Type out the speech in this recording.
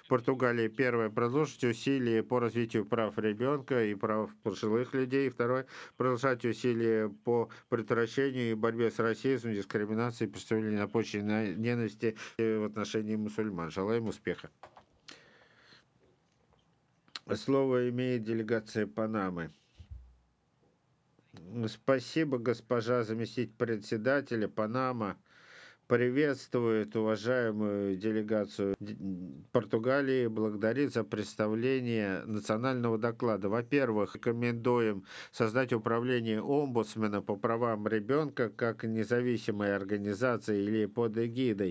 Португалия. Первое. Продолжить усилия по развитию прав ребенка и прав пожилых людей. Второе. Продолжать усилия по предотвращению и борьбе с расизмом, дискриминацией, представлением на почве ненависти в отношении мусульман. Желаем успеха. Слово имеет делегация Панамы. Спасибо, госпожа заместитель председателя. Панама приветствует уважаемую делегацию Португалии, благодарит за представление национального доклада. Во-первых, рекомендуем создать управление омбудсмена по правам ребенка как независимой организации или под эгидой